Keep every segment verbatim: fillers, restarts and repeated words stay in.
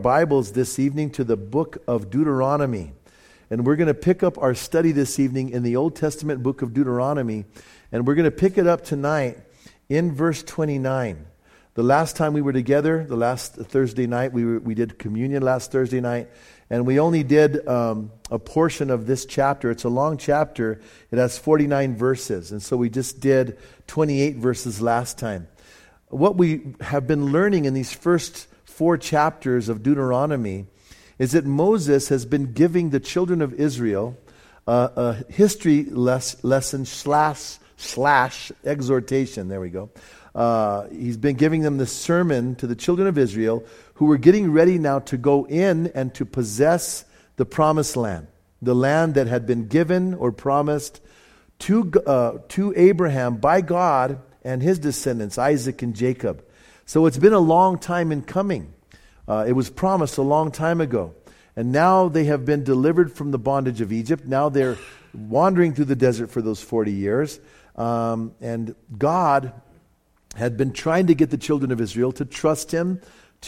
Bibles this evening to the book of Deuteronomy. And we're going to pick up our study this evening in the Old Testament book of Deuteronomy. And we're going to pick it up tonight in verse twenty-nine. The last time we were together, the last Thursday night, we were, we did communion last Thursday night. And we only did um, a portion of this chapter. It's a long chapter. It has forty-nine verses. And so we just did twenty-eight verses last time. What we have been learning in these first four chapters of Deuteronomy is that Moses has been giving the children of Israel uh, a history les- lesson slash, slash exhortation. There we go. Uh, he's been giving them the sermon to the children of Israel who were getting ready now to go in and to possess the promised land, the land that had been given or promised to, uh, to Abraham by God and his descendants, Isaac and Jacob. So it's been a long time in coming. Uh, it was promised a long time ago. And now they have been delivered from the bondage of Egypt. Now they're wandering through the desert for those forty years. Um, and God had been trying to get the children of Israel to trust Him,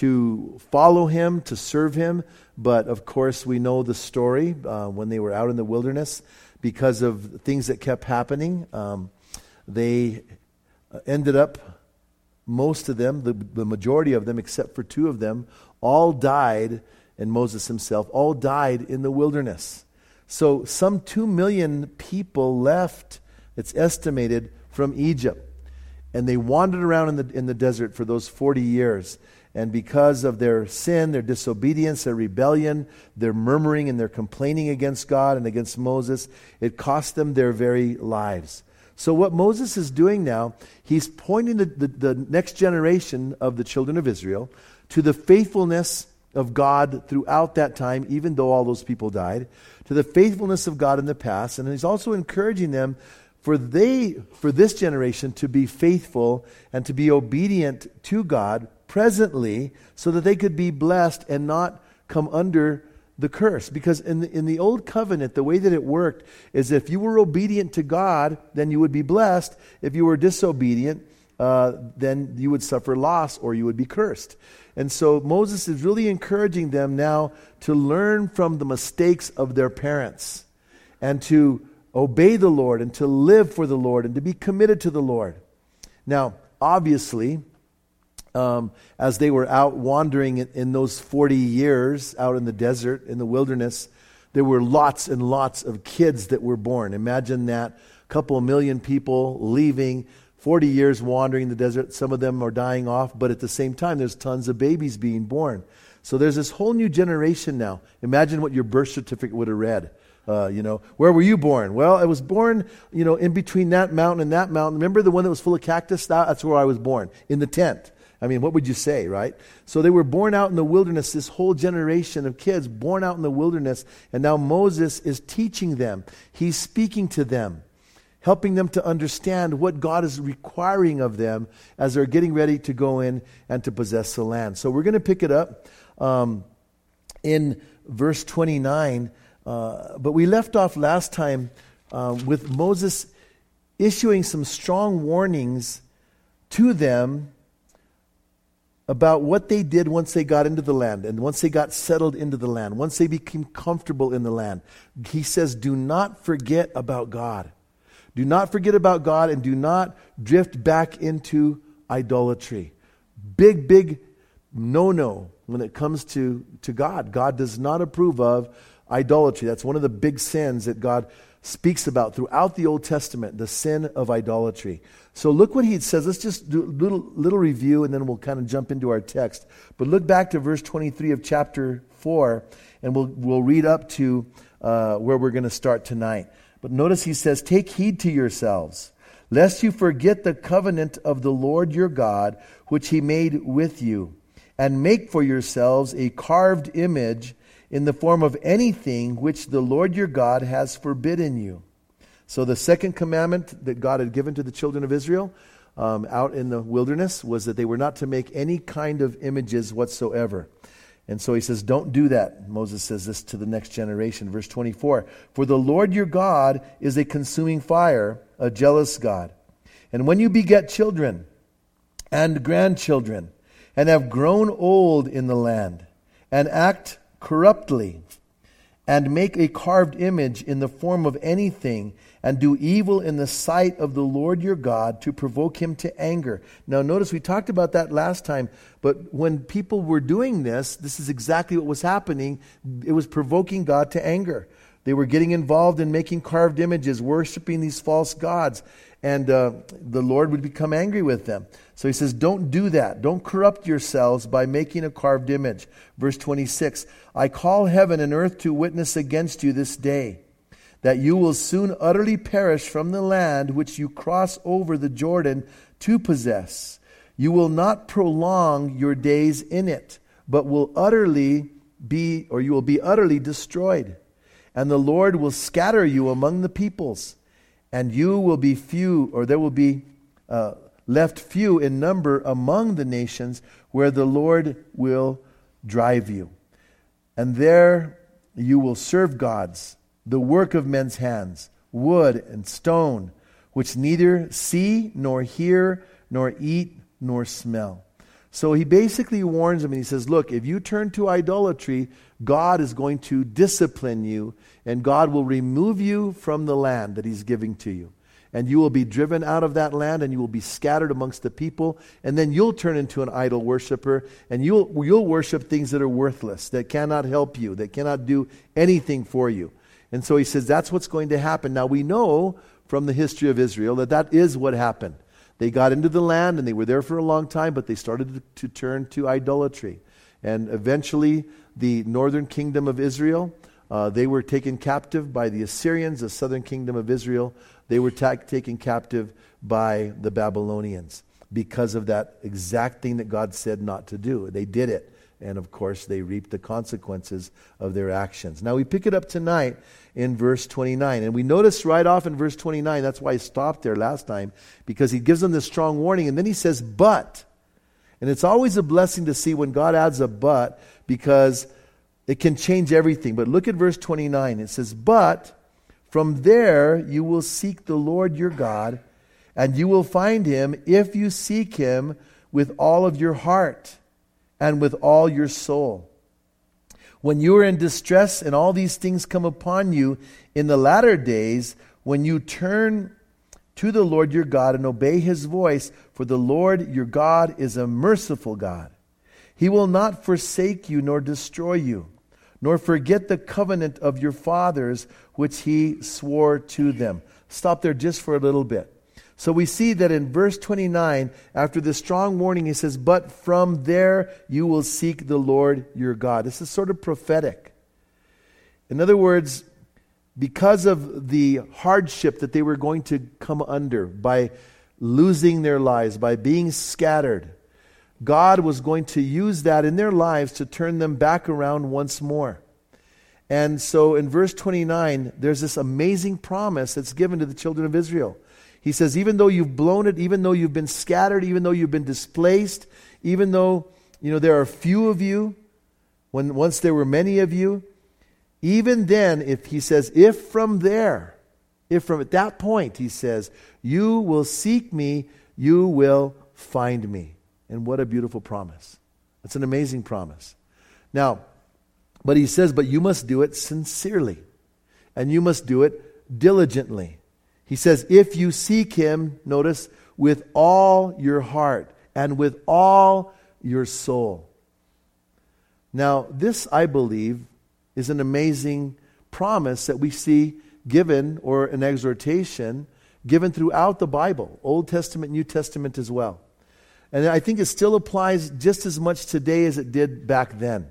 to follow Him, to serve Him. But of course we know the story uh, when they were out in the wilderness. Because of things that kept happening, um, they ended up, most of them, the, the majority of them, except for two of them, all died, and Moses himself, all died in the wilderness. So some two million people left, it's estimated, from Egypt. And they wandered around in the in the desert for those forty years. And because of their sin, their disobedience, their rebellion, their murmuring and their complaining against God and against Moses, it cost them their very lives. So what Moses is doing now, he's pointing the, the, the next generation of the children of Israel to the faithfulness of God throughout that time, even though all those people died, to the faithfulness of God in the past. And he's also encouraging them for they, for this generation to be faithful and to be obedient to God presently so that they could be blessed and not come under the curse. Because in the, in the old covenant, the way that it worked is if you were obedient to God, then you would be blessed. If you were disobedient, uh, then you would suffer loss or you would be cursed. And so Moses is really encouraging them now to learn from the mistakes of their parents and to obey the Lord and to live for the Lord and to be committed to the Lord. Now, obviously, Um, as they were out wandering in, in those forty years out in the desert, in the wilderness, there were lots and lots of kids that were born. Imagine that, a couple of million people leaving, forty years wandering in the desert. Some of them are dying off, but at the same time, there's tons of babies being born. So there's this whole new generation now. Imagine what your birth certificate would have read. Uh, you know, where were you born? Well, I was born, you know, in between that mountain and that mountain. Remember the one that was full of cactus? That, that's where I was born, in the tent. I mean, what would you say, right? So they were born out in the wilderness, this whole generation of kids born out in the wilderness, and now Moses is teaching them. He's speaking to them, helping them to understand what God is requiring of them as they're getting ready to go in and to possess the land. So we're going to pick it up um, in verse twenty-nine, uh, but we left off last time uh, with Moses issuing some strong warnings to them about what they did once they got into the land and once they got settled into the land, once they became comfortable in the land. He says, do not forget about God. Do not forget about God and do not drift back into idolatry. Big, big no-no when it comes to, to God. God does not approve of idolatry. That's one of the big sins that God speaks about throughout the Old Testament, the sin of idolatry. So look what he says. Let's just do a little, little review and then we'll kind of jump into our text. But look back to verse twenty-three of chapter four and we'll, we'll read up to uh, where we're going to start tonight. But notice he says, take heed to yourselves, lest you forget the covenant of the Lord your God, which he made with you, and make for yourselves a carved image in the form of anything which the Lord your God has forbidden you. So the second commandment that God had given to the children of Israel um, out in the wilderness was that they were not to make any kind of images whatsoever. And so he says, don't do that. Moses says this to the next generation. Verse twenty-four, for the Lord your God is a consuming fire, a jealous God. And when you beget children and grandchildren and have grown old in the land, and act corruptly, and make a carved image in the form of anything, and do evil in the sight of the Lord your God to provoke him to anger. Now notice we talked about that last time, but when people were doing this, this is exactly what was happening. It was provoking God to anger. They were getting involved in making carved images, worshiping these false gods, and uh, the Lord would become angry with them. So he says, don't do that. Don't corrupt yourselves by making a carved image. Verse twenty-six, I call heaven and earth to witness against you this day, that you will soon utterly perish from the land which you cross over the Jordan to possess. You will not prolong your days in it, but will utterly be, or you will be utterly destroyed. And the Lord will scatter you among the peoples, and you will be few, or there will be uh, left few in number among the nations where the Lord will drive you. And there you will serve gods, the work of men's hands, wood and stone, which neither see nor hear nor eat nor smell. So he basically warns them and he says, look, if you turn to idolatry, God is going to discipline you, and God will remove you from the land that he's giving to you. And you will be driven out of that land, and you will be scattered amongst the people, and then you'll turn into an idol worshiper, and you'll, you'll worship things that are worthless, that cannot help you, that cannot do anything for you. And so he says that's what's going to happen. Now we know from the history of Israel that that is what happened. They got into the land and they were there for a long time, but they started to, to turn to idolatry. And eventually the northern kingdom of Israel, uh, they were taken captive by the Assyrians. The southern kingdom of Israel, they were ta- taken captive by the Babylonians because of that exact thing that God said not to do. They did it. And of course, they reaped the consequences of their actions. Now we pick it up tonight in verse twenty-nine. And we notice right off in verse twenty-nine, that's why I stopped there last time, because he gives them this strong warning. And then he says, but. And it's always a blessing to see when God adds a but, because it can change everything. But look at verse twenty-nine. It says, but from there you will seek the Lord your God, and you will find him if you seek him with all of your heart and with all your soul. When you are in distress and all these things come upon you in the latter days, when you turn to the Lord your God and obey his voice, for the Lord your God is a merciful God. He will not forsake you nor destroy you, nor forget the covenant of your fathers, which he swore to them. Stop there just for a little bit. So we see that in verse twenty-nine, after this strong warning, he says, but from there you will seek the Lord your God. This is sort of prophetic. In other words, because of the hardship that they were going to come under by losing their lives, by being scattered, God was going to use that in their lives to turn them back around once more. And so in verse twenty-nine, there's this amazing promise that's given to the children of Israel. He says, even though you've blown it, even though you've been scattered, even though you've been displaced, even though, you know, there are few of you, when once there were many of you, even then, if he says, if from there, if from at that point, he says, you will seek me, you will find me. And what a beautiful promise. It's an amazing promise. Now, but he says, but you must do it sincerely. And you must do it diligently. He says, if you seek him, notice, with all your heart and with all your soul. Now, this, I believe, is an amazing promise that we see given, or an exhortation given throughout the Bible, Old Testament, New Testament as well. And I think it still applies just as much today as it did back then.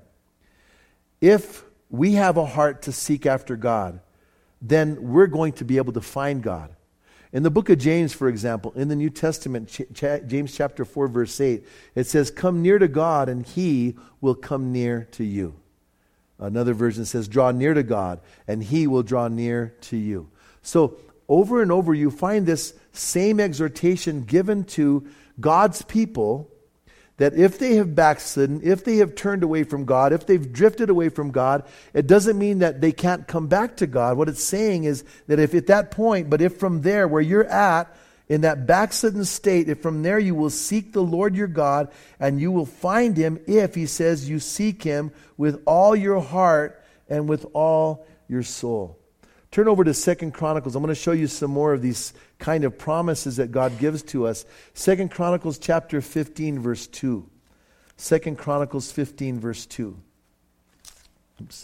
If we have a heart to seek after God, then we're going to be able to find God. In the book of James, for example, in the New Testament, Ch- Ch- James chapter four, verse eight, it says, come near to God and he will come near to you. Another version says, draw near to God and he will draw near to you. So over and over you find this same exhortation given to God's people, that if they have backslidden, if they have turned away from God, if they've drifted away from God, it doesn't mean that they can't come back to God. What it's saying is that if at that point, but if from there where you're at, in that backslidden state, if from there you will seek the Lord your God, and you will find him if, he says, you seek him with all your heart and with all your soul. Turn over to Second Chronicles. I'm going to show you some more of these kind of promises that God gives to us. Second Chronicles chapter fifteen, verse two. Second Chronicles fifteen, verse two. Oops.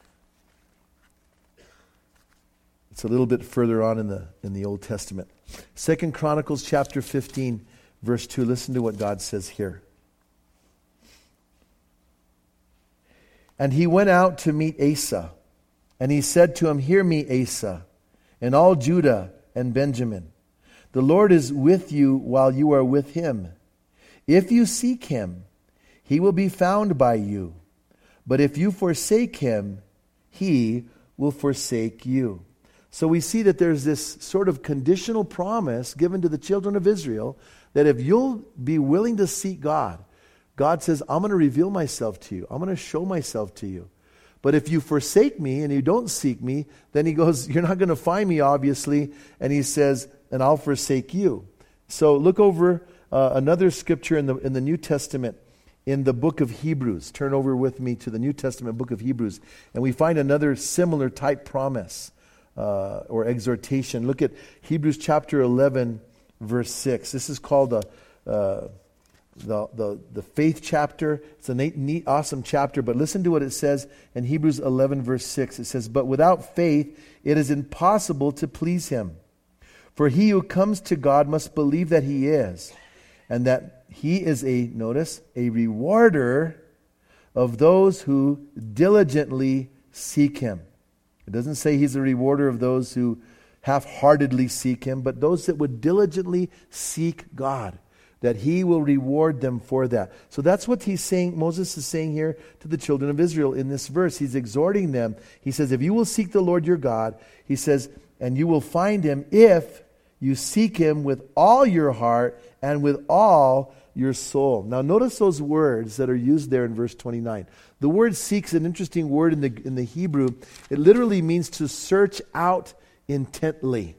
It's a little bit further on in the in the Old Testament. Second Chronicles chapter fifteen, verse two. Listen to what God says here. And he went out to meet Asa, and he said to him, hear me, Asa, and all Judah and Benjamin. The Lord is with you while you are with him. If you seek him, he will be found by you. But if you forsake him, he will forsake you. So we see that there's this sort of conditional promise given to the children of Israel that if you'll be willing to seek God, God says, I'm going to reveal myself to you. I'm going to show myself to you. But if you forsake me and you don't seek me, then he goes, you're not going to find me, obviously. And he says, and I'll forsake you. So look over uh, another scripture in the in the New Testament, in the book of Hebrews. Turn over with me to the New Testament book of Hebrews. And we find another similar type promise uh, or exhortation. Look at Hebrews chapter eleven, verse six. This is called a... Uh, The, the the faith chapter. It's a neat, neat, awesome chapter, but listen to what it says in Hebrews eleven, verse six. It says, but without faith it is impossible to please him. For he who comes to God must believe that he is, and that he is a, notice, a rewarder of those who diligently seek him. It doesn't say he's a rewarder of those who half-heartedly seek him, but those that would diligently seek God, that he will reward them for that. So that's what he's saying, Moses is saying here to the children of Israel in this verse. He's exhorting them. He says, if you will seek the Lord your God, he says, and you will find him if you seek him with all your heart and with all your soul. Now notice those words that are used there in verse twenty-nine. The word seek's an interesting word in the in the Hebrew. It literally means to search out intently.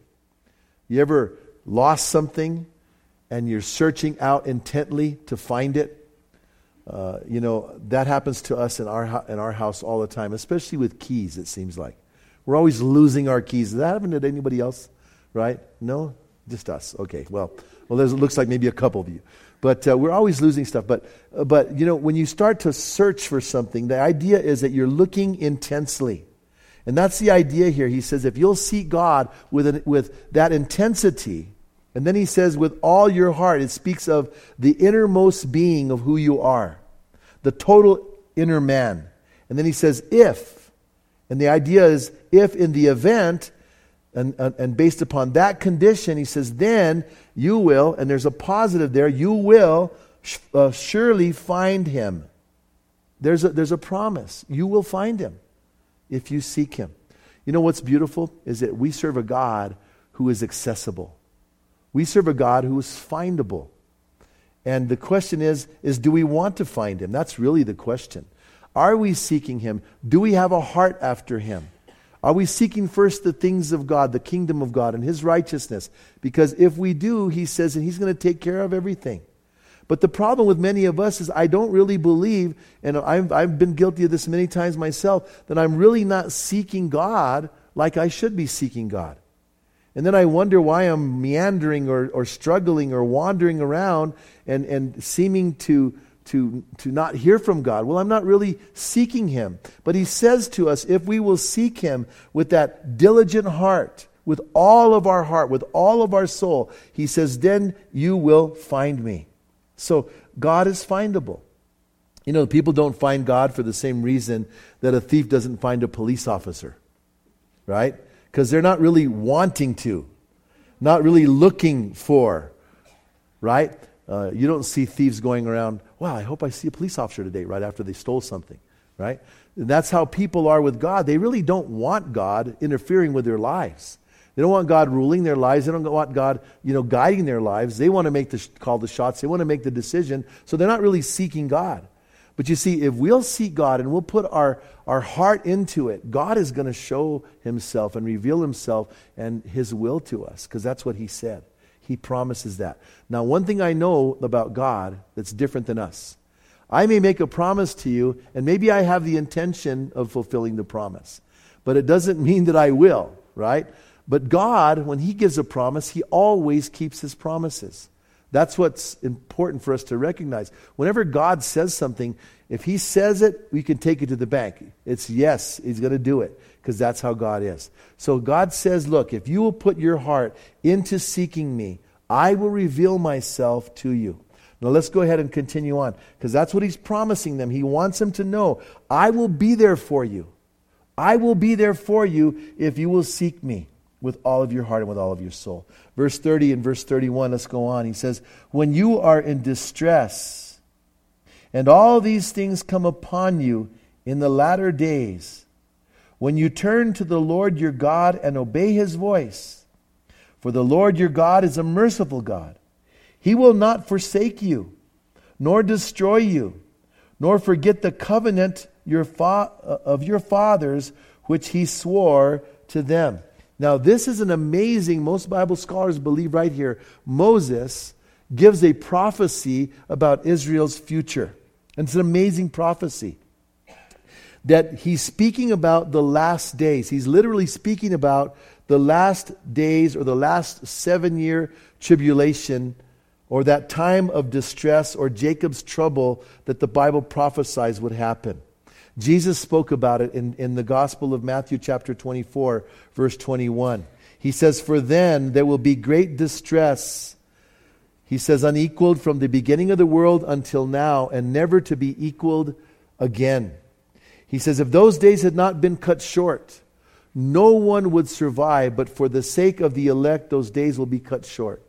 You ever lost something and you're searching out intently to find it? Uh, you know, that happens to us in our in our house all the time, especially with keys, it seems like. We're always losing our keys. Does that happen to anybody else? Right? No? Just us. Okay, well, well, there's, it looks like maybe a couple of you. But uh, we're always losing stuff. But, uh, but, you know, when you start to search for something, the idea is that you're looking intensely. And that's the idea here. He says, if you'll seek God with an, with that intensity, and then he says, with all your heart, it speaks of the innermost being of who you are, the total inner man. And then he says, if, and the idea is, if in the event, and, and, and based upon that condition, he says, then you will, and there's a positive there, you will uh, surely find him. There's a, there's a promise. You will find him if you seek him. You know what's beautiful is that we serve a God who is accessible. We serve a God who is findable. And the question is, is do we want to find him? That's really the question. Are we seeking him? Do we have a heart after him? Are we seeking first the things of God, the kingdom of God, and his righteousness? Because if we do, he says, and he's going to take care of everything. But the problem with many of us is I don't really believe, and I've, I've been guilty of this many times myself, that I'm really not seeking God like I should be seeking God. And then I wonder why I'm meandering or, or struggling or wandering around and, and seeming to, to, to not hear from God. Well, I'm not really seeking him. But he says to us, if we will seek him with that diligent heart, with all of our heart, with all of our soul, he says, then you will find me. So God is findable. You know, people don't find God for the same reason that a thief doesn't find a police officer, right? Because they're not really wanting to, not really looking for, right? Uh, you don't see thieves going around, wow, I hope I see a police officer today, right after they stole something, right? And that's how people are with God. They really don't want God interfering with their lives. They don't want God ruling their lives. They don't want God, you know, guiding their lives. They want to make the call the shots. They want to make the decision. So they're not really seeking God. But you see, if we'll seek God and we'll put our, our heart into it, God is going to show himself and reveal himself and his will to us, because that's what he said. He promises that. Now, one thing I know about God that's different than us. I may make a promise to you, and maybe I have the intention of fulfilling the promise. But it doesn't mean that I will, right? But God, when He gives a promise, He always keeps His promises. That's what's important for us to recognize. Whenever God says something, if He says it, we can take it to the bank. It's yes, He's going to do it, because that's how God is. So God says, look, if you will put your heart into seeking me, I will reveal myself to you. Now let's go ahead and continue on, because that's what He's promising them. He wants them to know, I will be there for you. I will be there for you if you will seek me with all of your heart and with all of your soul. Verse thirty and verse thirty-one, let's go on. He says, when you are in distress, and all these things come upon you in the latter days, when you turn to the Lord your God and obey His voice, for the Lord your God is a merciful God. He will not forsake you, nor destroy you, nor forget the covenant your fa- of your fathers, which He swore to them. Now, this is an amazing, most Bible scholars believe right here, Moses gives a prophecy about Israel's future. And it's an amazing prophecy. That he's speaking about the last days. He's literally speaking about the last days or the last seven-year tribulation, or that time of distress or Jacob's trouble that the Bible prophesies would happen. Jesus spoke about it in, in the Gospel of Matthew chapter twenty-four, verse twenty-one. He says, for then there will be great distress, he says, unequaled from the beginning of the world until now, and never to be equaled again. He says, if those days had not been cut short, no one would survive, but for the sake of the elect, those days will be cut short.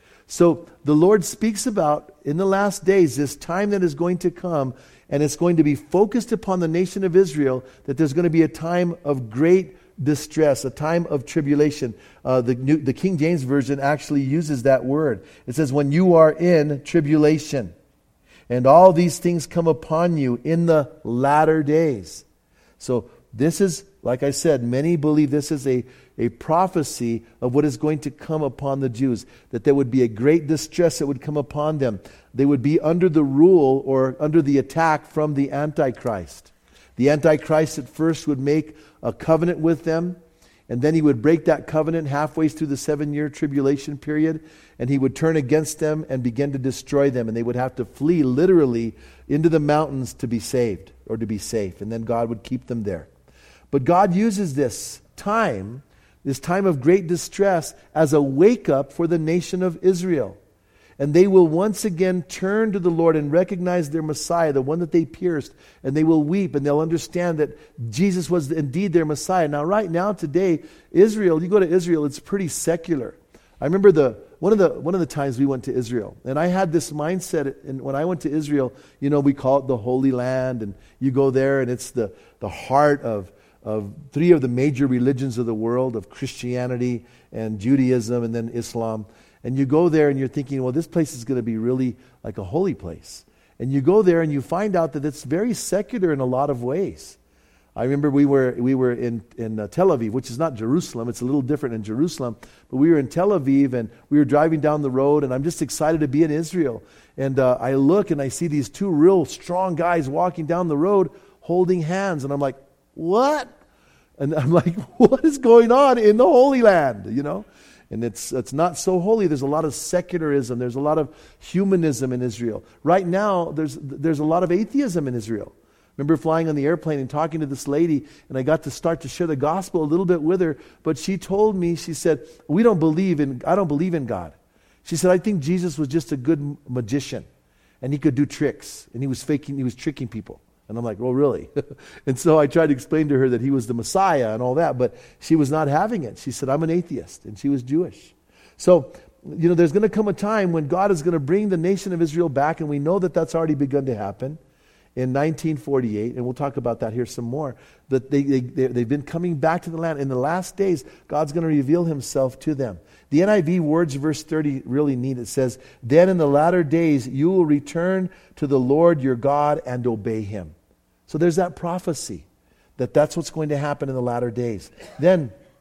So the Lord speaks about, in the last days, this time that is going to come, and it's going to be focused upon the nation of Israel, that there's going to be a time of great distress, a time of tribulation. Uh, the, New, the King James Version actually uses that word. It says, when you are in tribulation, and all these things come upon you in the latter days. So this is, like I said, many believe this is a, a prophecy of what is going to come upon the Jews, that there would be a great distress that would come upon them. They would be under the rule or under the attack from the Antichrist. The Antichrist at first would make a covenant with them, and then he would break that covenant halfway through the seven-year tribulation period, and he would turn against them and begin to destroy them, and they would have to flee literally into the mountains to be saved or to be safe, and then God would keep them there. But God uses this time, this time of great distress, as a wake-up for the nation of Israel. And they will once again turn to the Lord and recognize their Messiah, the one that they pierced, and they will weep, and they'll understand that Jesus was indeed their Messiah. Now, right now, today, Israel, you go to Israel, it's pretty secular. I remember the one of the one of the times we went to Israel, and I had this mindset, and when I went to Israel, you know, we call it the Holy Land, and you go there, and it's the, the heart of of three of the major religions of the world, of Christianity and Judaism and then Islam. And you go there and you're thinking, well, this place is going to be really like a holy place. And you go there and you find out that it's very secular in a lot of ways. I remember we were we were in, in uh, Tel Aviv, which is not Jerusalem. It's a little different in Jerusalem. But we were in Tel Aviv and we were driving down the road, and I'm just excited to be in Israel. And uh, I look and I see these two real strong guys walking down the road holding hands. And I'm like, what? And I'm like, what is going on in the Holy Land, you know? And it's it's not so holy. There's a lot of secularism. There's a lot of humanism in Israel. Right now, there's there's a lot of atheism in Israel. I remember flying on the airplane and talking to this lady, and I got to start to share the gospel a little bit with her. But she told me, she said, we don't believe in, I don't believe in God. She said, I think Jesus was just a good magician, and he could do tricks, and he was faking, he was tricking people. And I'm like, well, really? And so I tried to explain to her that he was the Messiah and all that, but she was not having it. She said, I'm an atheist, and she was Jewish. So, you know, there's going to come a time when God is going to bring the nation of Israel back, and we know that that's already begun to happen in nineteen forty-eight, and we'll talk about that here some more, that they, they, they, they've been coming back to the land. In the last days, God's going to reveal himself to them. The N I V words, verse thirty, really neat. It says, then in the latter days you will return to the Lord your God and obey him. So there's that prophecy that that's what's going to happen in the latter days. Then,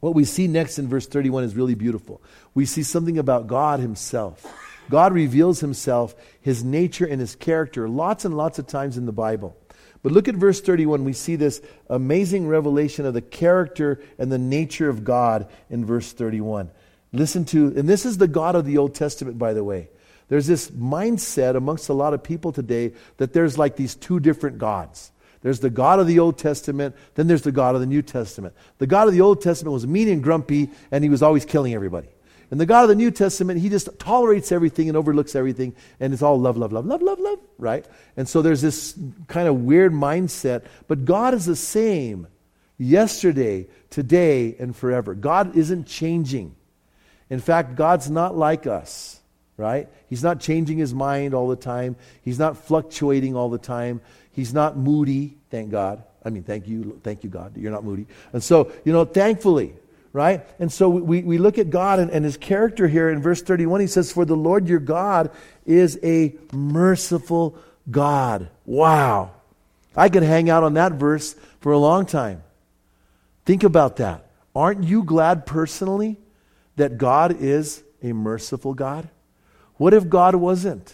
What we see next in verse thirty-one is really beautiful. We see something about God himself. God reveals himself, his nature and his character lots and lots of times in the Bible. But look at verse thirty-one. We see this amazing revelation of the character and the nature of God in verse thirty-one. Listen to, and this is the God of the Old Testament, by the way. There's this mindset amongst a lot of people today that there's like these two different gods. There's the God of the Old Testament, then there's the God of the New Testament. The God of the Old Testament was mean and grumpy, and he was always killing everybody. And the God of the New Testament, he just tolerates everything and overlooks everything, and it's all love, love, love, love, love, love, right? And so there's this kind of weird mindset, but God is the same yesterday, today, and forever. God isn't changing. In fact, God's not like us, right? He's not changing his mind all the time. He's not fluctuating all the time. He's not moody, thank God. I mean, thank you, thank you, God, you're not moody. And so, you know, thankfully, right? And so we, we look at God and, and his character here in verse thirty-one. He says, for the Lord your God is a merciful God. Wow. I could hang out on that verse for a long time. Think about that. Aren't you glad personally that God is a merciful God? What if God wasn't?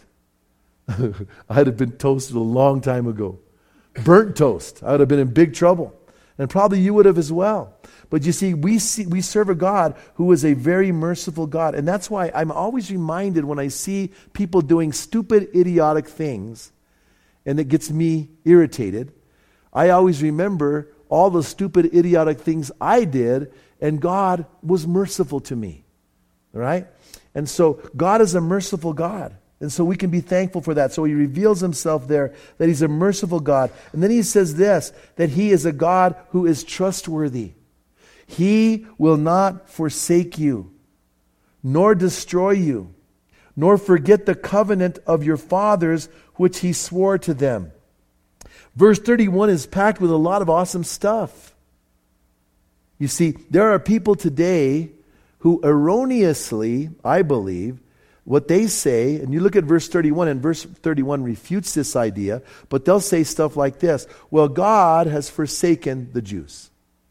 I'd have been toasted a long time ago. Burnt toast. I would have been in big trouble. And probably you would have as well. But you see, we see, we serve a God who is a very merciful God. And that's why I'm always reminded when I see people doing stupid, idiotic things, and it gets me irritated. I always remember all the stupid, idiotic things I did, and God was merciful to me. All right? And so God is a merciful God. And so we can be thankful for that. So he reveals himself there, that he's a merciful God. And then he says this, that he is a God who is trustworthy. He will not forsake you, nor destroy you, nor forget the covenant of your fathers, which he swore to them. Verse thirty-one is packed with a lot of awesome stuff. You see, there are people today who erroneously, I believe, what they say, and you look at verse thirty-one, and verse thirty-one refutes this idea, but they'll say stuff like this, well, God has forsaken the Jews.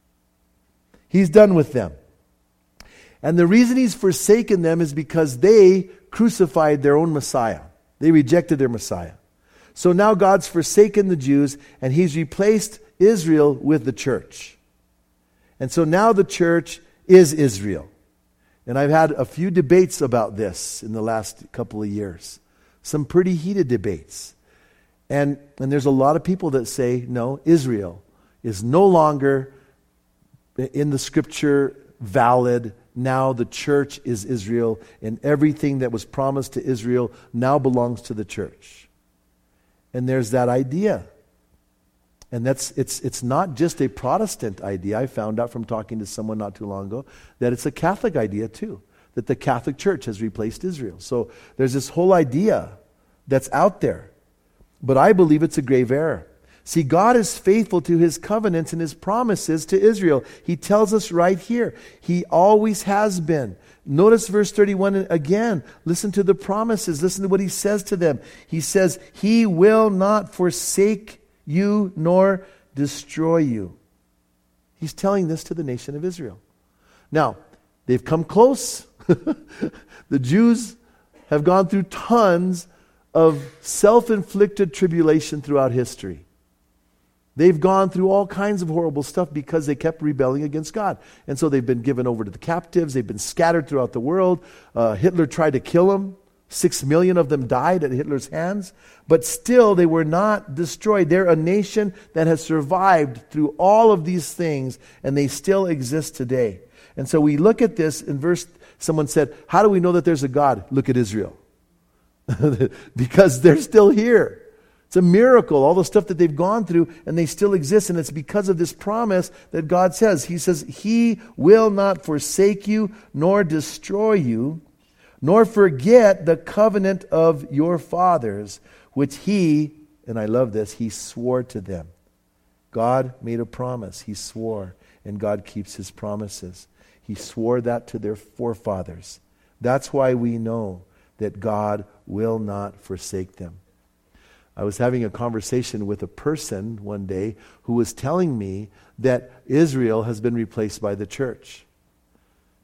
He's done with them. And the reason he's forsaken them is because they crucified their own Messiah. They rejected their Messiah. So now God's forsaken the Jews, and he's replaced Israel with the church. And so now the church is Israel. And I've had a few debates about this in the last couple of years. Some pretty heated debates. And, and there's a lot of people that say, no, Israel is no longer in the scripture valid. Now the church is Israel, and everything that was promised to Israel now belongs to the church. And there's that idea. And that's it's it's not just a Protestant idea. I found out from talking to someone not too long ago that it's a Catholic idea too, that the Catholic Church has replaced Israel. So there's this whole idea that's out there. But I believe it's a grave error. See, God is faithful to his covenants and his promises to Israel. He tells us right here. He always has been. Notice verse thirty-one again. Listen to the promises. Listen to what he says to them. He says, he will not forsake you nor destroy you. He's telling this to the nation of Israel. Now, they've come close. The Jews have gone through tons of self-inflicted tribulation throughout history. They've gone through all kinds of horrible stuff because they kept rebelling against God. And so they've been given over to the captives. They've been scattered throughout the world. Uh, Hitler tried to kill them. Six million of them died at Hitler's hands. But still, they were not destroyed. They're a nation that has survived through all of these things, and they still exist today. And so we look at this in verse, someone said, how do we know that there's a God? Look at Israel. Because they're still here. It's a miracle, all the stuff that they've gone through, and they still exist, and it's because of this promise that God says. He says, he will not forsake you, nor destroy you, nor forget the covenant of your fathers, which he, and I love this, he swore to them. God made a promise. He swore, and God keeps his promises. He swore that to their forefathers. That's why we know that God will not forsake them. I was having a conversation with a person one day who was telling me that Israel has been replaced by the church.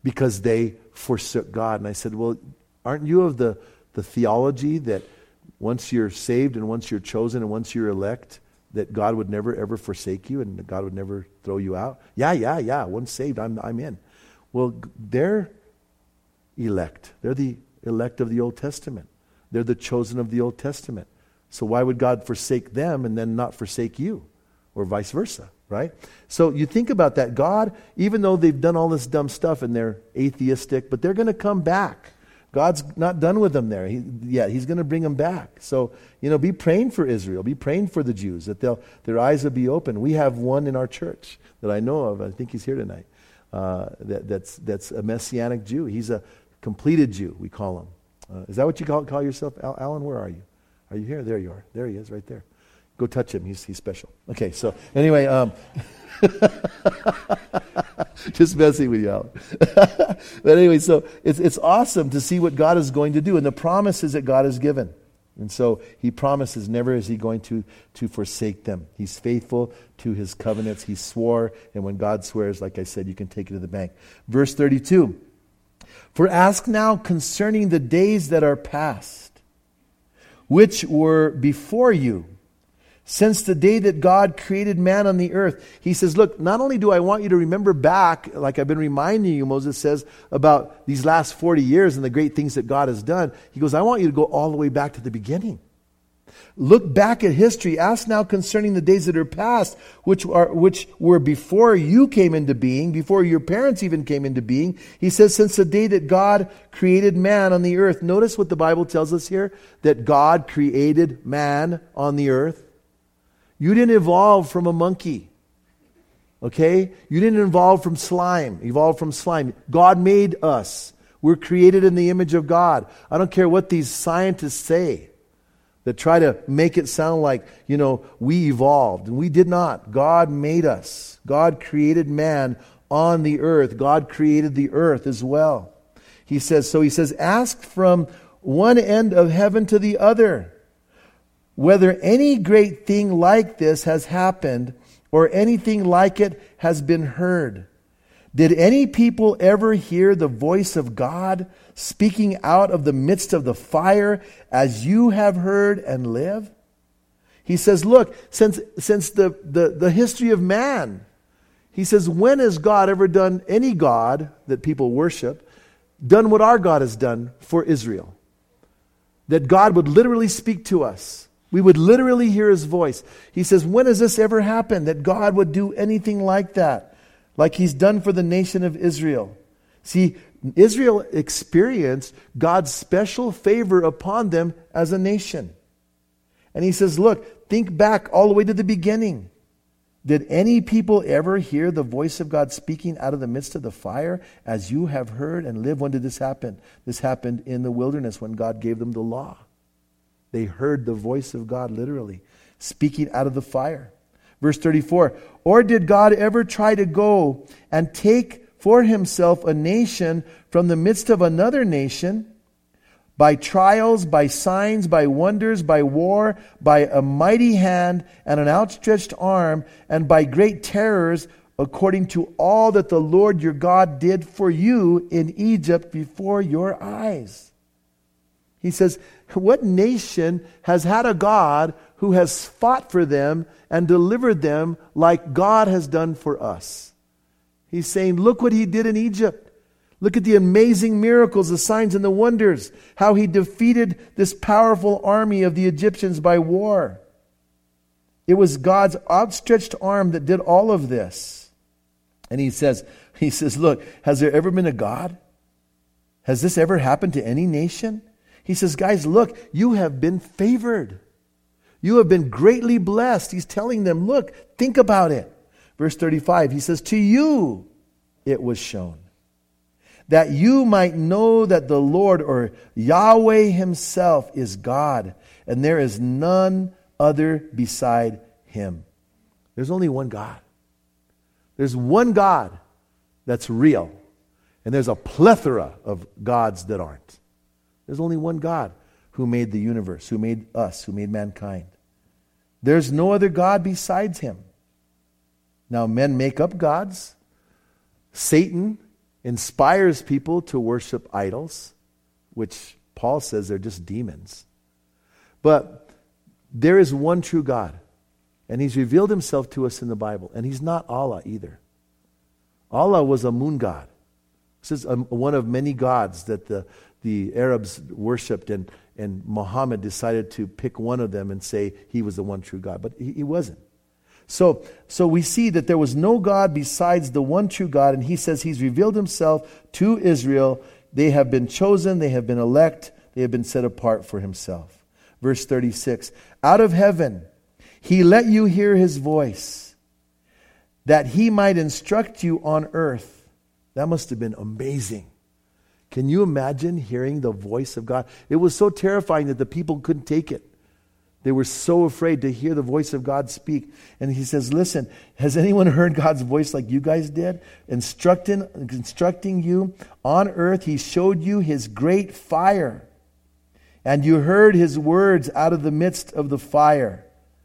because they forsook God. And I said, well, aren't you of the, the theology that once you're saved and once you're chosen and once you're elect, that God would never ever forsake you and that God would never throw you out? Yeah, yeah, yeah. Once saved, I'm I'm in. Well, they're elect. They're the elect of the Old Testament. They're the chosen of the Old Testament. So why would God forsake them and then not forsake you? Or vice versa, right? So you think about that. God, even though they've done all this dumb stuff and they're atheistic, but they're going to come back. God's not done with them there he, yet. He's going to bring them back. So, you know, be praying for Israel. Be praying for the Jews, that they'll, their eyes will be open. We have one in our church that I know of. I think he's here tonight. Uh, that, that's, that's a Messianic Jew. He's a completed Jew, we call him. Uh, is that what you call, call yourself? Al- Alan, where are you? Are you here? There you are. There he is, right there. Go touch him. He's, he's special. Okay, so anyway, um, just messing with you, Alan. But anyway, so it's it's awesome to see what God is going to do and the promises that God has given. And so he promises never is he going to, to forsake them. He's faithful to his covenants. He swore, and when God swears, like I said, you can take it to the bank. Verse thirty-two, for ask now concerning the days that are past, which were before you, since the day that God created man on the earth. He says, look, not only do I want you to remember back, like I've been reminding you, Moses says, about these last forty years and the great things that God has done. He goes, I want you to go all the way back to the beginning. Look back at history. Ask now concerning the days that are past, which are which were before you came into being, before your parents even came into being. He says, since the day that God created man on the earth. Notice what the Bible tells us here, that God created man on the earth. You didn't evolve from a monkey. Okay? You didn't evolve from slime. Evolve from slime. God made us. We're created in the image of God. I don't care what these scientists say that try to make it sound like, you know, we evolved. We did not. God made us. God created man on the earth. God created the earth as well. He says, so he says, ask from one end of heaven to the other, whether any great thing like this has happened or anything like it has been heard. Did any people ever hear the voice of God speaking out of the midst of the fire as you have heard and live? He says, look, since, since the, the, the history of man, he says, when has God ever done, any God that people worship, done what our God has done for Israel? That God would literally speak to us. We would literally hear his voice. He says, when has this ever happened that God would do anything like that? Like he's done for the nation of Israel. See, Israel experienced God's special favor upon them as a nation. And he says, look, think back all the way to the beginning. Did any people ever hear the voice of God speaking out of the midst of the fire as you have heard and live? When did this happen? This happened in the wilderness when God gave them the law. They heard the voice of God literally speaking out of the fire. Verse thirty-four, or did God ever try to go and take for himself a nation from the midst of another nation by trials, by signs, by wonders, by war, by a mighty hand and an outstretched arm, and by great terrors, according to all that the Lord your God did for you in Egypt before your eyes? He says, what nation has had a God who has fought for them and delivered them like God has done for us? He's saying, look what he did in Egypt. Look at the amazing miracles, the signs and the wonders, how he defeated this powerful army of the Egyptians by war. It was God's outstretched arm that did all of this. And he says, he says, look, has there ever been a God? Has this ever happened to any nation? He says, guys, look, you have been favored. You have been greatly blessed. He's telling them, look, think about it. Verse thirty-five, he says, to you it was shown, that you might know that the Lord, or Yahweh himself, is God, and there is none other beside him. There's only one God. There's one God that's real, and there's a plethora of gods that aren't. There's only one God who made the universe, who made us, who made mankind. There's no other God besides him. Now men make up gods. Satan inspires people to worship idols, which Paul says they're just demons. But there is one true God, and He's revealed Himself to us in the Bible, and He's not Allah either. Allah was a moon god. This is a, one of many gods that the, the Arabs worshipped, and, and Muhammad decided to pick one of them and say he was the one true God, but he, he wasn't. So, so we see that there was no God besides the one true God, and He says He's revealed Himself to Israel. They have been chosen, they have been elect, they have been set apart for Himself. Verse thirty-six, out of heaven He let you hear His voice, that He might instruct you on earth. That must have been amazing. Can you imagine hearing the voice of God? It was so terrifying that the people couldn't take it. They were so afraid to hear the voice of God speak. And He says, listen, has anyone heard God's voice like you guys did? Instructing, instructing you on earth, He showed you His great fire. And you heard His words out of the midst of the fire.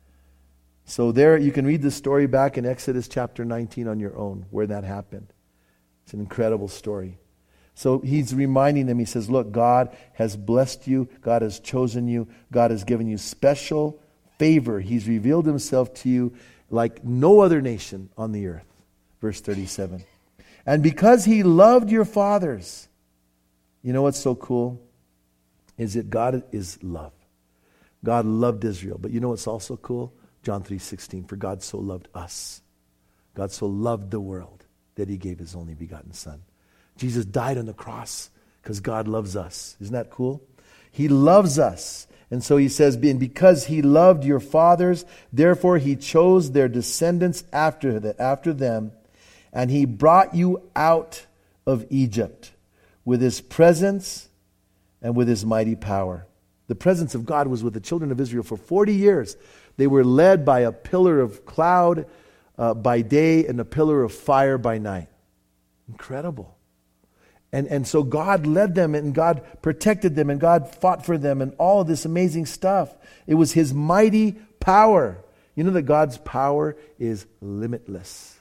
So there, you can read the story back in Exodus chapter nineteen on your own, where that happened. It's an incredible story. So He's reminding them, He says, look, God has blessed you. God has chosen you. God has given you special favor. He's revealed Himself to you like no other nation on the earth. Verse thirty-seven. And because He loved your fathers, you know what's so cool? Is that God is love. God loved Israel. But you know what's also cool? John three sixteen, for God so loved us. God so loved the world that He gave His only begotten Son. Jesus died on the cross because God loves us. Isn't that cool? He loves us. And so He says, being because He loved your fathers, therefore He chose their descendants after, the, after them, and He brought you out of Egypt with His presence and with His mighty power. The presence of God was with the children of Israel for forty years. They were led by a pillar of cloud uh, by day and a pillar of fire by night. Incredible. And, and so God led them, and God protected them, and God fought for them, and all of this amazing stuff. It was His mighty power. You know that God's power is limitless.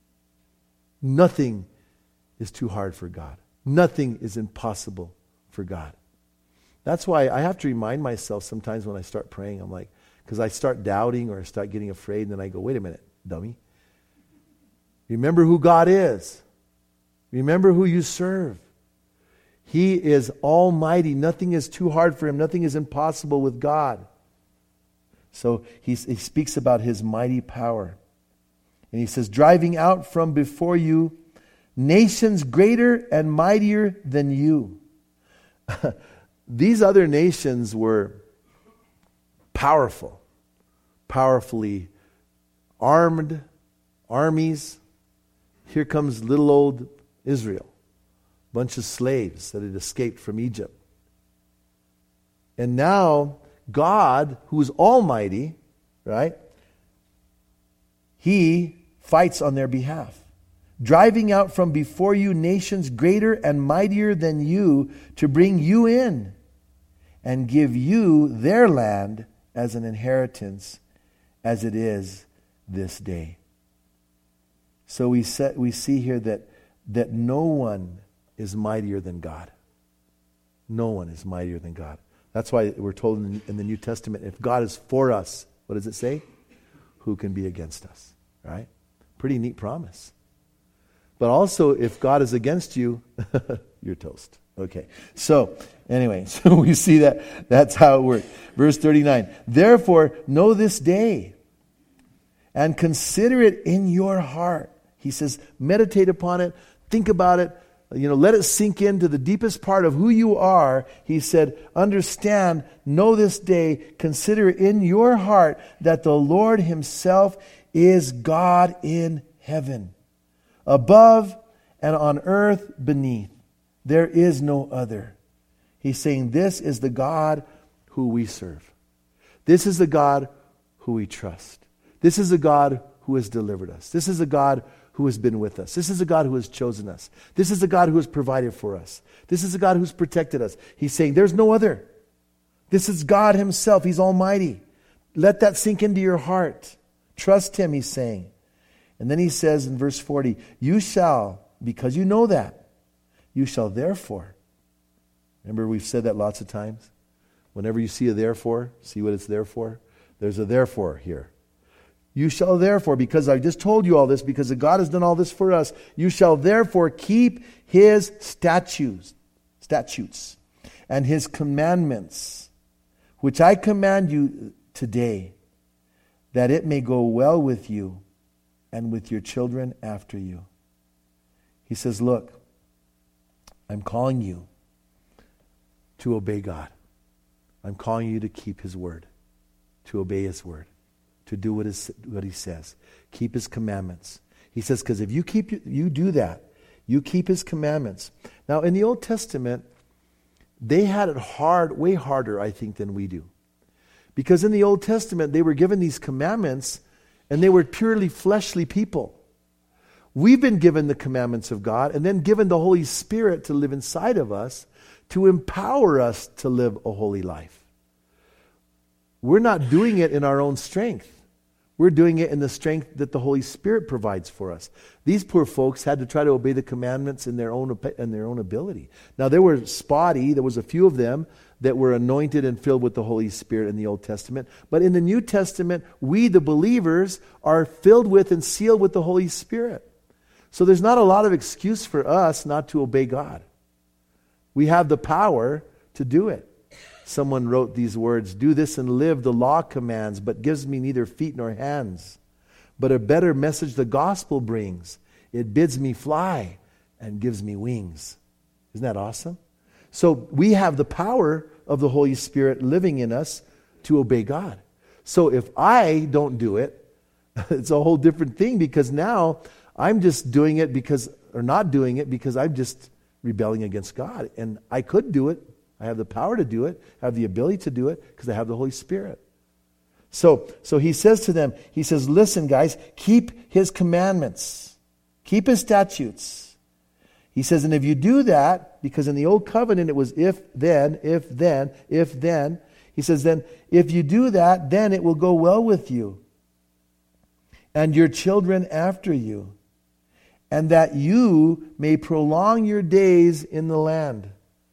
Nothing is too hard for God. Nothing is impossible for God. That's why I have to remind myself sometimes when I start praying, I'm like, because I start doubting or I start getting afraid, and then I go, wait a minute, dummy. Remember who God is. Remember who you serve. He is almighty. Nothing is too hard for Him. Nothing is impossible with God. So he, he speaks about His mighty power. And He says, driving out from before you nations greater and mightier than you. These other nations were powerful, powerfully armed armies. Here comes little old Israel, bunch of slaves that had escaped from Egypt. And now God, who is almighty, right? He fights on their behalf. Driving out from before you nations greater and mightier than you to bring you in and give you their land as an inheritance as it is this day. So we set, we see here that that no one is mightier than God. No one is mightier than God. That's why we're told in, in the New Testament, if God is for us, what does it say? Who can be against us? Right? Pretty neat promise. But also, if God is against you, you're toast. Okay. So, anyway, so we see that that's how it works. Verse thirty-nine. Therefore, know this day and consider it in your heart. He says, meditate upon it. Think about it. You know, let it sink into the deepest part of who you are. He said, understand, know this day, consider in your heart that the Lord Himself is God in heaven, above and on earth beneath. There is no other. He's saying this is the God who we serve. This is the God who we trust. This is the God who has delivered us. This is the God who has been with us. This is a God who has chosen us. This is a God who has provided for us. This is a God who's protected us. He's saying there's no other. This is God Himself. He's almighty. Let that sink into your heart. Trust Him, He's saying. And then He says in verse forty, you shall, because you know that, You shall therefore. Remember, we've said that lots of times. Whenever you see a therefore, see what it's there for? There's a therefore here. You shall therefore, because I just told you all this, because God has done all this for us, you shall therefore keep his statutes, statutes, and his commandments, which I command you today, that it may go well with you and with your children after you. He says, look, I'm calling you to obey God. I'm calling you to keep his word, to obey his word, to do what, is, what he says. Keep his commandments. He says, because if you keep you do that, you keep his commandments. Now, in the Old Testament, they had it hard, way harder, I think, than we do. Because in the Old Testament, they were given these commandments, and they were purely fleshly people. We've been given the commandments of God, and then given the Holy Spirit to live inside of us, to empower us to live a holy life. We're not doing it in our own strength. We're doing it in the strength that the Holy Spirit provides for us. These poor folks had to try to obey the commandments in their own in their own ability. Now, they were spotty. There was a few of them that were anointed and filled with the Holy Spirit in the Old Testament. But in the New Testament, we, the believers, are filled with and sealed with the Holy Spirit. So there's not a lot of excuse for us not to obey God. We have the power to do it. Someone wrote these words, do this and live, the law commands, but gives me neither feet nor hands. But a better message the gospel brings. It bids me fly and gives me wings. Isn't that awesome? So we have the power of the Holy Spirit living in us to obey God. So if I don't do it, it's a whole different thing, because now I'm just doing it because, or not doing it because I'm just rebelling against God. And I could do it. I have the power to do it. I have the ability to do it because I have the Holy Spirit. So, so he says to them, he says, listen, guys, keep his commandments. Keep his statutes. He says, and if you do that, because in the old covenant it was if, then, if, then, if, then. He says, then, if you do that, then it will go well with you and your children after you, and that you may prolong your days in the land.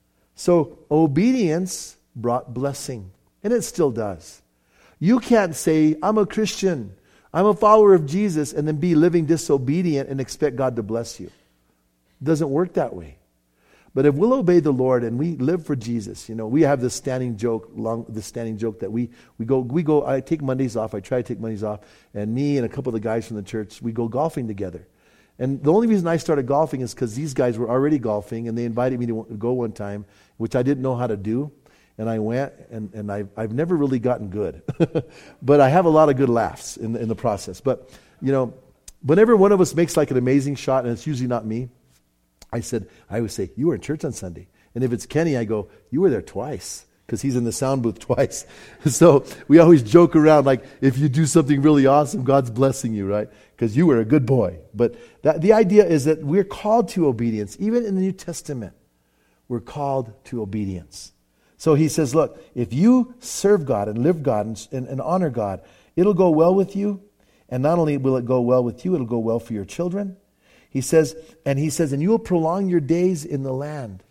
So obedience brought blessing, and it still does. You can't say, I'm a Christian, I'm a follower of Jesus, and then be living disobedient and expect God to bless you. It doesn't work that way. But if we'll obey the Lord and we live for Jesus, you know, we have this standing joke, long, this standing joke that we we go, we go. I take Mondays off. I try to take Mondays off, and me and a couple of the guys from the church, we go golfing together. And the only reason I started golfing is because these guys were already golfing, and they invited me to go one time, which I didn't know how to do. And I went, and, and I've, I've never really gotten good. But I have a lot of good laughs in the, in the process. But, you know, whenever one of us makes like an amazing shot, and it's usually not me, I said, I always say, you were in church on Sunday. And if it's Kenny, I go, you were there twice, because he's in the sound booth twice. So we always joke around like, if you do something really awesome, God's blessing you, right? Because you were a good boy. But that, the idea is that we're called to obedience. Even in the New Testament, we're called to obedience. So he says, look, if you serve God and live God and, and, and honor God, it'll go well with you. And not only will it go well with you, it'll go well for your children. He says, and he says, and you will prolong your days in the land.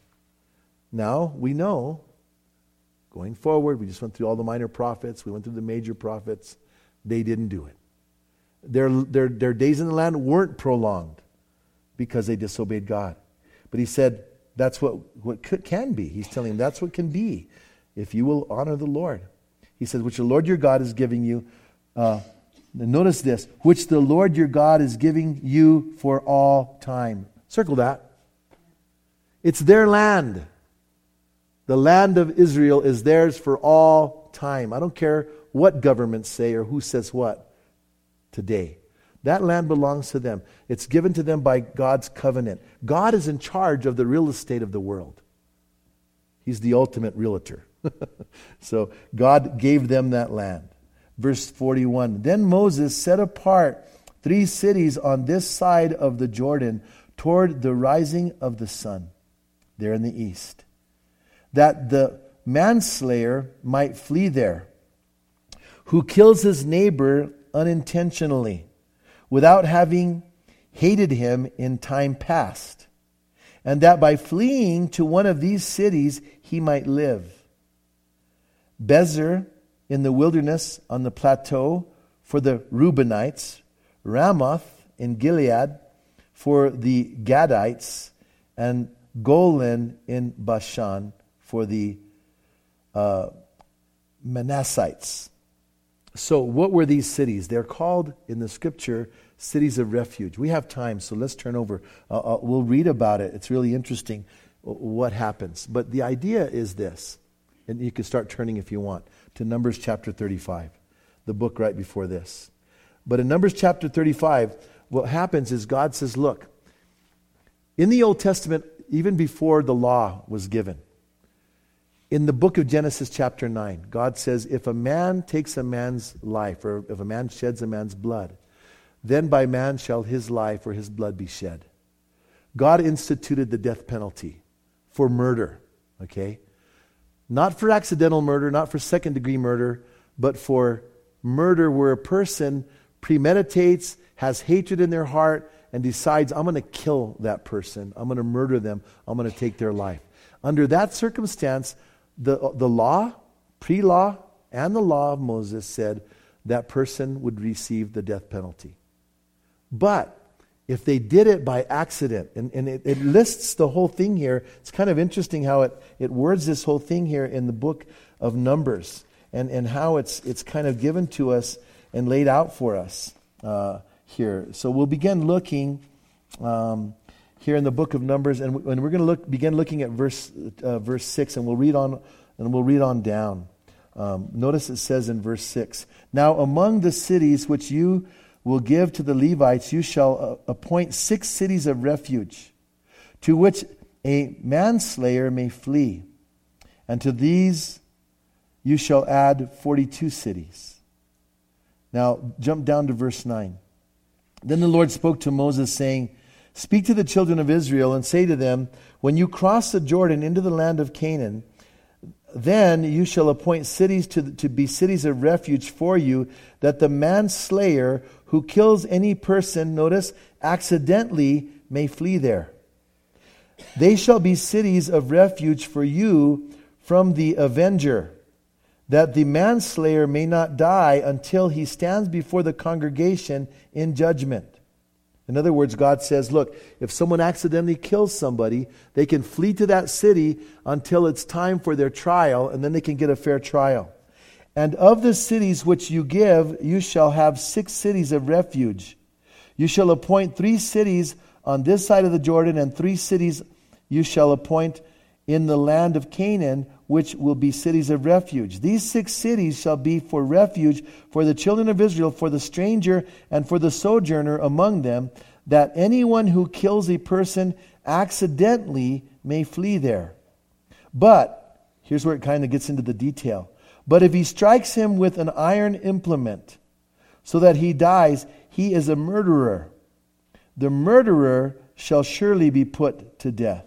Now, we know, going forward, we just went through all the minor prophets, we went through the major prophets, they didn't do it. Their, their, their days in the land weren't prolonged because they disobeyed God. But he said, that's what, what could, can be. He's telling them that's what can be if you will honor the Lord. He says, which the Lord your God is giving you, uh, notice this, which the Lord your God is giving you for all time. Circle that. It's their land. The land of Israel is theirs for all time. I don't care what governments say or who says what today. That land belongs to them. It's given to them by God's covenant. God is in charge of the real estate of the world. He's the ultimate realtor. So God gave them that land. Verse forty-one, then Moses set apart three cities on this side of the Jordan toward the rising of the sun, there in the east, that the manslayer might flee there, who kills his neighbor unintentionally, without having hated him in time past. and that by fleeing to one of these cities he might live. Bezer in the wilderness on the plateau for the Reubenites, Ramoth in Gilead for the Gadites, and Golan in Bashan for the uh, Manassites. So what were these cities? They're called in the scripture cities of refuge. We have time, so let's turn over. Uh, uh, we'll read about it. It's really interesting what happens. But the idea is this, and you can start turning if you want, to Numbers chapter thirty-five, the book right before this. But in Numbers chapter thirty-five, what happens is God says, look, in the Old Testament, even before the law was given, in the book of Genesis chapter nine, God says, if a man takes a man's life, or if a man sheds a man's blood, then by man shall his life or his blood be shed. God instituted the death penalty for murder, okay? Not for accidental murder, not for second degree murder, but for murder where a person premeditates, has hatred in their heart, and decides, I'm going to kill that person. I'm going to murder them. I'm going to take their life. Under that circumstance, the, the law, pre-law, and the law of Moses said that person would receive the death penalty. But if they did it by accident, and, and it, it lists the whole thing here, it's kind of interesting how it, it words this whole thing here in the book of Numbers, and, and how it's it's kind of given to us and laid out for us uh, here. So we'll begin looking um, here in the book of Numbers, and, and we're going to look begin looking at verse uh, verse six, and we'll read on and we'll read on down. Um, notice it says in verse six, now among the cities which you will give to the Levites, you shall uh, appoint six cities of refuge, to which a manslayer may flee. And to these you shall add forty-two cities. Now jump down to verse nine. Then the Lord spoke to Moses, saying, speak to the children of Israel and say to them, when you cross the Jordan into the land of Canaan, then you shall appoint cities to, to be cities of refuge for you, that the manslayer who kills any person, notice, accidentally may flee there. They shall be cities of refuge for you from the avenger, that the manslayer may not die until he stands before the congregation in judgment. In other words, God says, look, if someone accidentally kills somebody, they can flee to that city until it's time for their trial, and then they can get a fair trial. And of the cities which you give, you shall have six cities of refuge. You shall appoint three cities on this side of the Jordan, and three cities you shall appoint in the land of Canaan, which will be cities of refuge. These six cities shall be for refuge for the children of Israel, for the stranger and for the sojourner among them, that anyone who kills a person accidentally may flee there. But, here's where it kind of gets into the detail. But if he strikes him with an iron implement, so that he dies, he is a murderer. The murderer shall surely be put to death.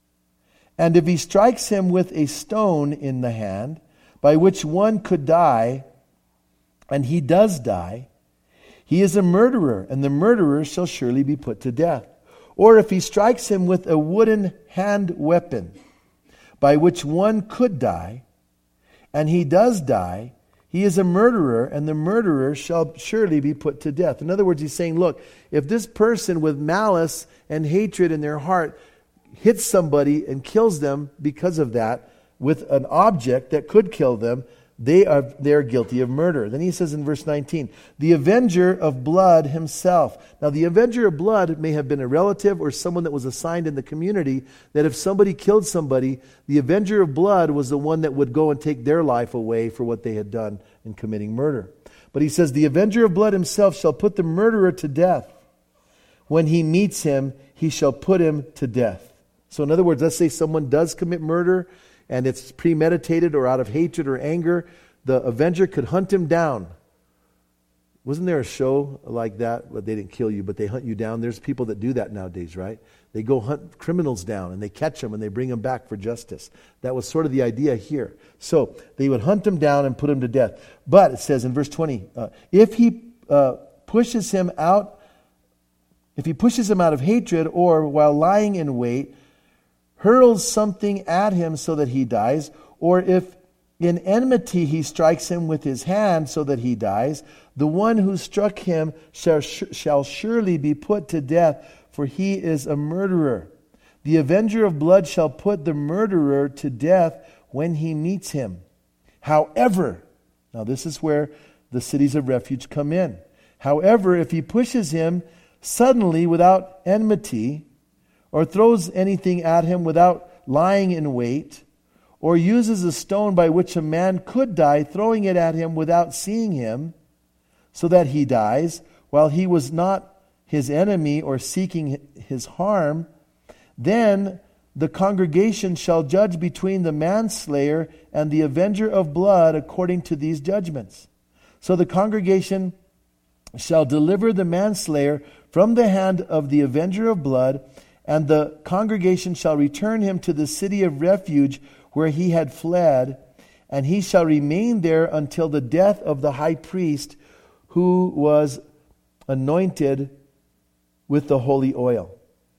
And if he strikes him with a stone in the hand, by which one could die, and he does die, he is a murderer, and the murderer shall surely be put to death. Or if he strikes him with a wooden hand weapon, by which one could die, and he does die, he is a murderer, and the murderer shall surely be put to death. In other words, he's saying, look, if this person with malice and hatred in their heart hits somebody and kills them because of that with an object that could kill them, they are they're guilty of murder. Then he says in verse nineteen, the avenger of blood himself. Now the avenger of blood may have been a relative or someone that was assigned in the community, that if somebody killed somebody, the avenger of blood was the one that would go and take their life away for what they had done in committing murder. But he says, the avenger of blood himself shall put the murderer to death. When he meets him, he shall put him to death. So in other words, let's say someone does commit murder and it's premeditated or out of hatred or anger, the avenger could hunt him down. Wasn't there a show like that? Well, they didn't kill you, but they hunt you down. There's people that do that nowadays, right? They go hunt criminals down and they catch them and they bring them back for justice. That was sort of the idea here. So they would hunt him down and put him to death. But it says in verse twenty, uh, if he uh, pushes him out, if he pushes him out of hatred, or while lying in wait, hurls something at him so that he dies, or if in enmity he strikes him with his hand so that he dies, the one who struck him shall, shall surely be put to death, for he is a murderer. The avenger of blood shall put the murderer to death when he meets him. However, now this is where the cities of refuge come in. However, if he pushes him suddenly without enmity, or throws anything at him without lying in wait, or uses a stone by which a man could die, throwing it at him without seeing him, so that he dies, while he was not his enemy or seeking his harm, then the congregation shall judge between the manslayer and the avenger of blood according to these judgments. So the congregation shall deliver the manslayer from the hand of the avenger of blood, and the congregation shall return him to the city of refuge where he had fled, and he shall remain there until the death of the high priest who was anointed with the holy oil.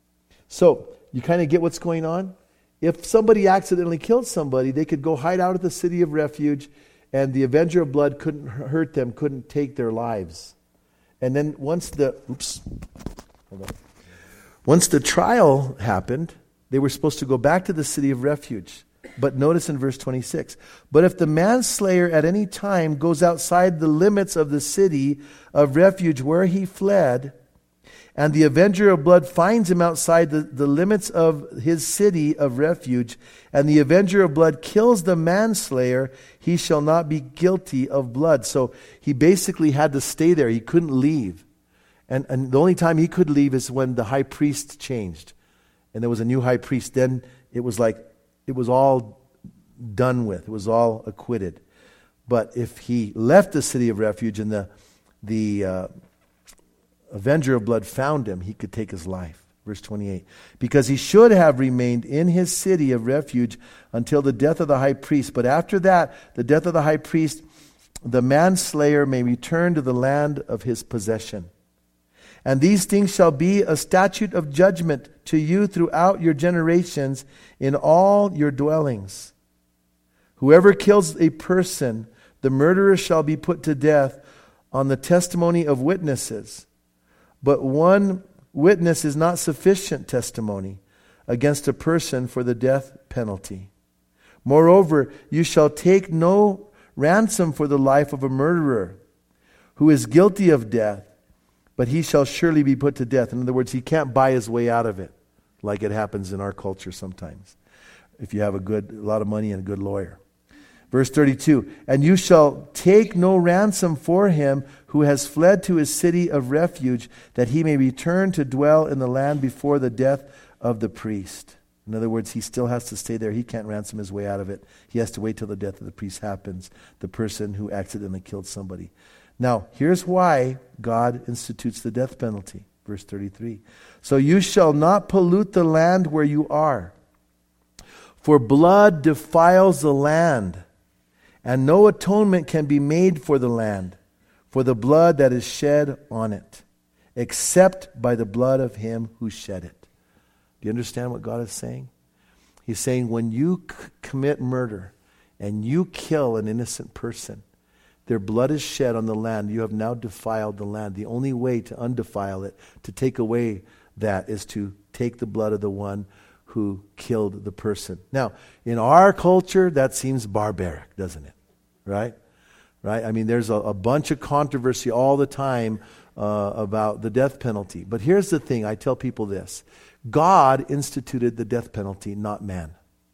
So, you kind of get what's going on? If somebody accidentally killed somebody, they could go hide out at the city of refuge, and the avenger of blood couldn't hurt them, couldn't take their lives. And then once the oops, hold on. Once the trial happened, they were supposed to go back to the city of refuge. But notice in verse twenty-six, but if the manslayer at any time goes outside the limits of the city of refuge where he fled, and the avenger of blood finds him outside the, the limits of his city of refuge, and the avenger of blood kills the manslayer, he shall not be guilty of blood. So he basically had to stay there. He couldn't leave. And, and the only time he could leave is when the high priest changed. And there was a new high priest. Then it was like, it was all done with. It was all acquitted. But if he left the city of refuge and the, the uh, avenger of blood found him, he could take his life. Verse twenty-eight. Because he should have remained in his city of refuge until the death of the high priest. But after that, the death of the high priest, the manslayer may return to the land of his possession. And these things shall be a statute of judgment to you throughout your generations in all your dwellings. Whoever kills a person, the murderer shall be put to death on the testimony of witnesses. But one witness is not sufficient testimony against a person for the death penalty. Moreover, you shall take no ransom for the life of a murderer who is guilty of death, but he shall surely be put to death. In other words, he can't buy his way out of it, like it happens in our culture sometimes, if you have a good, a lot of money and a good lawyer. Verse thirty-two, and you shall take no ransom for him who has fled to his city of refuge, that he may return to dwell in the land before the death of the priest. In other words, he still has to stay there. He can't ransom his way out of it. He has to wait till the death of the priest happens, the person who accidentally killed somebody. Now, here's why God institutes the death penalty. Verse thirty-three. So you shall not pollute the land where you are, for blood defiles the land, and no atonement can be made for the land, for the blood that is shed on it, except by the blood of him who shed it. Do you understand what God is saying? He's saying when you c- commit murder and you kill an innocent person, their blood is shed on the land. You have now defiled the land. The only way to undefile it, to take away that, is to take the blood of the one who killed the person. Now, in our culture, that seems barbaric, doesn't it? Right? Right? I mean, there's a, a bunch of controversy all the time uh, about the death penalty. But here's the thing. I tell people this. God instituted the death penalty, not man.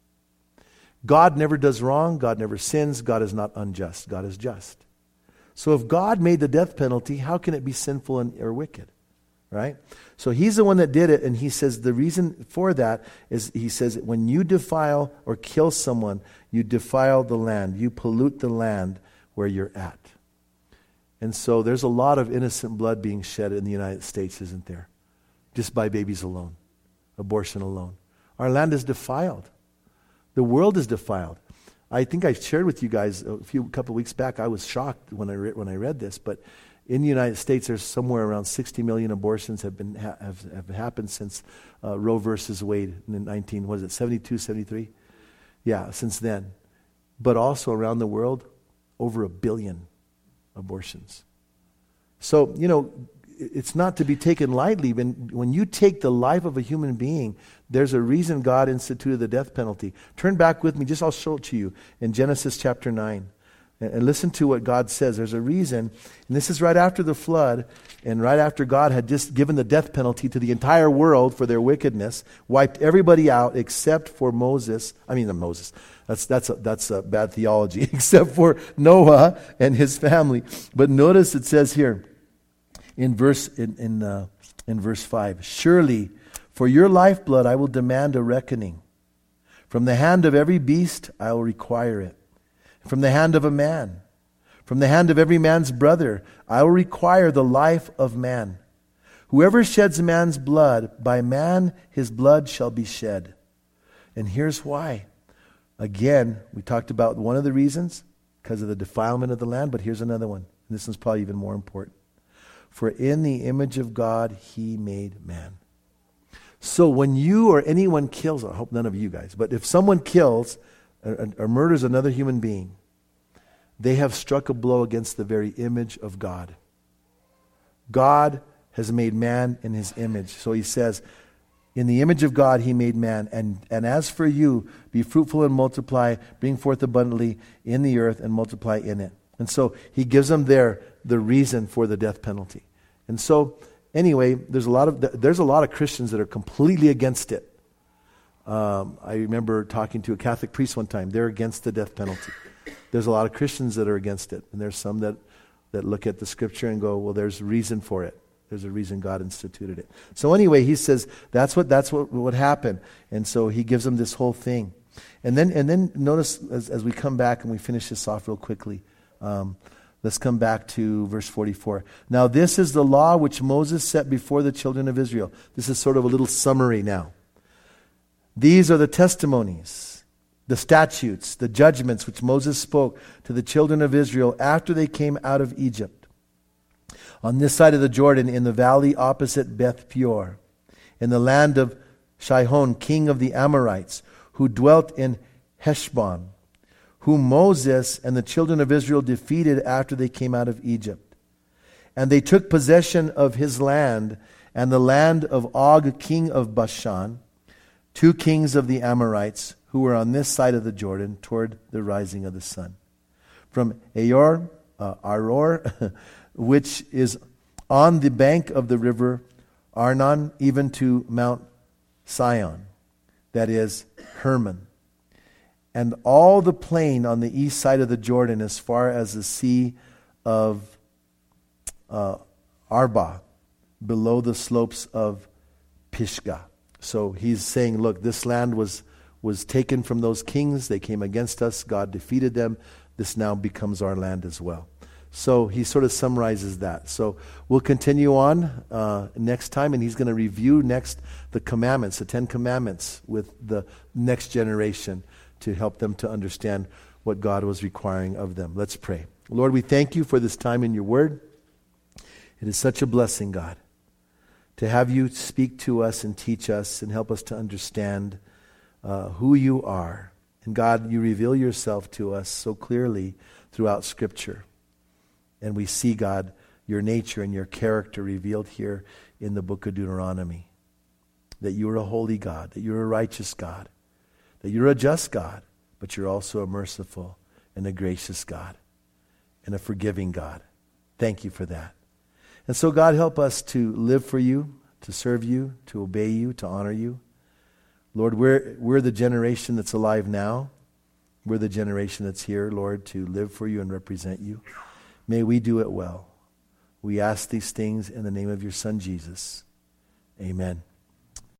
God never does wrong. God never sins. God is not unjust. God is just. So if God made the death penalty, how can it be sinful and, or wicked? Right? So he's the one that did it, and he says the reason for that is, he says, when you defile or kill someone, you defile the land. You pollute the land where you're at. And so there's a lot of innocent blood being shed in the United States, isn't there? Just by babies alone, abortion alone. Our land is defiled. The world is defiled. I think I shared with you guys a few couple of weeks back. I was shocked when I re- when I read this, but in the United States, there's somewhere around sixty million abortions have been ha- have, have happened since uh, Roe versus Wade in nineteen, what is it, seventy-two, seventy-three? Yeah, since then. But also around the world, over a billion abortions. So, you know, it's not to be taken lightly. When, when you take the life of a human being, there's a reason God instituted the death penalty. Turn back with me, just I'll show it to you in Genesis chapter nine. And, and listen to what God says. There's a reason, and this is right after the flood, and right after God had just given the death penalty to the entire world for their wickedness, wiped everybody out except for Moses. I mean, not Moses. That's that's a, that's a bad theology. Except for Noah and his family. But notice it says here in verse in in, uh, in verse five, surely for your lifeblood I will demand a reckoning. From the hand of every beast I will require it. From the hand of a man, from the hand of every man's brother, I will require the life of man. Whoever sheds man's blood, by man his blood shall be shed. And here's why. Again, we talked about one of the reasons, because of the defilement of the land, but here's another one. And this one's probably even more important. For in the image of God he made man. So when you or anyone kills, I hope none of you guys, but if someone kills or, or murders another human being, they have struck a blow against the very image of God. God has made man in his image. So he says, in the image of God he made man. And, and as for you, be fruitful and multiply, bring forth abundantly in the earth and multiply in it. And so he gives them there the reason for the death penalty. And so anyway, there's a lot of there's a lot of Christians that are completely against it. Um, I remember talking to a Catholic priest one time. They're against the death penalty. There's a lot of Christians that are against it. And there's some that, that look at the scripture and go, well, there's reason for it. There's a reason God instituted it. So anyway, he says that's what that's what would happen. And so he gives them this whole thing. And then and then notice as, as we come back and we finish this off real quickly. Um, let's come back to verse forty-four. Now this is the law which Moses set before the children of Israel. This is sort of a little summary now. These are the testimonies, the statutes, the judgments which Moses spoke to the children of Israel after they came out of Egypt. On this side of the Jordan, in the valley opposite Beth Peor, in the land of Sihon, king of the Amorites, who dwelt in Heshbon, whom Moses and the children of Israel defeated after they came out of Egypt. And they took possession of his land and the land of Og, king of Bashan, two kings of the Amorites, who were on this side of the Jordan toward the rising of the sun. From Aor, uh, Aror, which is on the bank of the river Arnon, even to Mount Sion, that is Hermon, and all the plain on the east side of the Jordan as far as the sea of uh, Arba, below the slopes of Pisgah. So he's saying, look, this land was, was taken from those kings. They came against us. God defeated them. This now becomes our land as well. So he sort of summarizes that. So we'll continue on uh, next time, and he's going to review next the commandments, the Ten Commandments, with the next generation to help them to understand what God was requiring of them. Let's pray. Lord, we thank you for this time in your word. It is such a blessing, God, to have you speak to us and teach us and help us to understand uh, who you are. And God, you reveal yourself to us so clearly throughout Scripture. And we see, God, your nature and your character revealed here in the book of Deuteronomy. That you are a holy God, that you're a righteous God, that you're a just God, but you're also a merciful and a gracious God and a forgiving God. Thank you for that. And so, God, help us to live for you, to serve you, to obey you, to honor you. Lord, we're, we're the generation that's alive now. We're the generation that's here, Lord, to live for you and represent you. May we do it well. We ask these things in the name of your Son, Jesus. Amen.